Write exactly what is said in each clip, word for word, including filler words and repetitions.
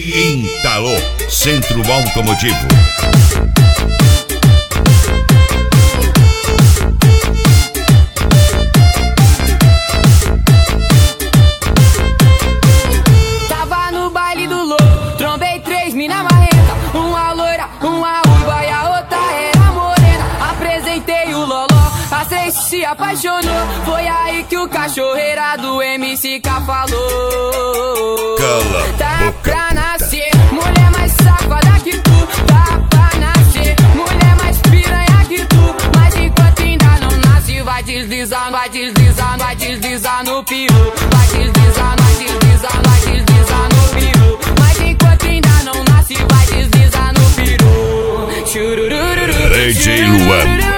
Intalô Centro Automotivo. Tava no baile do louco, trombei três mina marrenta, uma loira, uma uiva e a outra era morena. Apresentei o loló, a três se apaixonou. Foi aí que o cachorreira do M C K falou: Cala a tá boca, pra nascer, mulher mais safada que tu. Tá pra nascer, mulher mais piranha que tu. Mas enquanto ainda não nasce, vai deslizar, vai deslizar, vai deslizar no peru. Vai deslizar, vai deslizar, vai deslizar no peru. Mas enquanto ainda não nasce, vai deslizar no peru. Chururururu, D J Luan.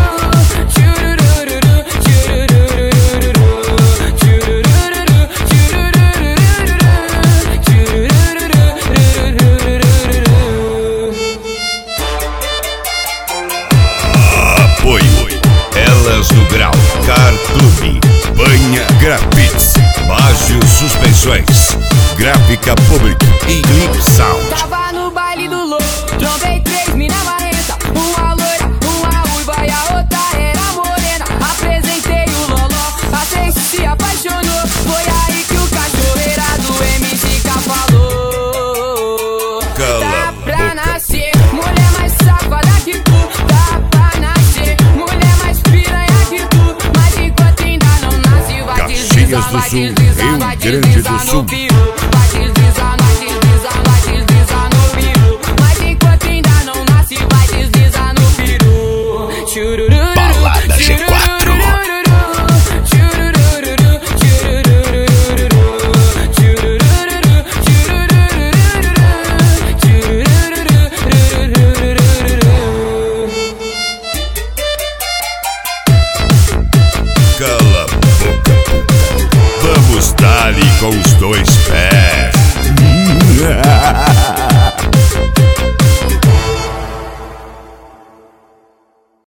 Apoio Elas no Grau, Car Clube, Banha Grafits, Baggio Suspensões, Gráfica Public e Clip Sound. Tava no baile do louco, trombei três mina marrenta, uma loira, uma uiva e a outra era morena. Apresentei o loló, a três se apaixonou. Foi aí que o cachorreira do M C K falou: Cala tá a pra boca. nascer, mulher mais safada que tu. Tá pra nascer, mulher mais piranha que tu. Mas enquanto ainda não nasce, vai Caxias deslizar, do vai Sul, deslizar, Rio vai Grande do deslizar Sul. no peru.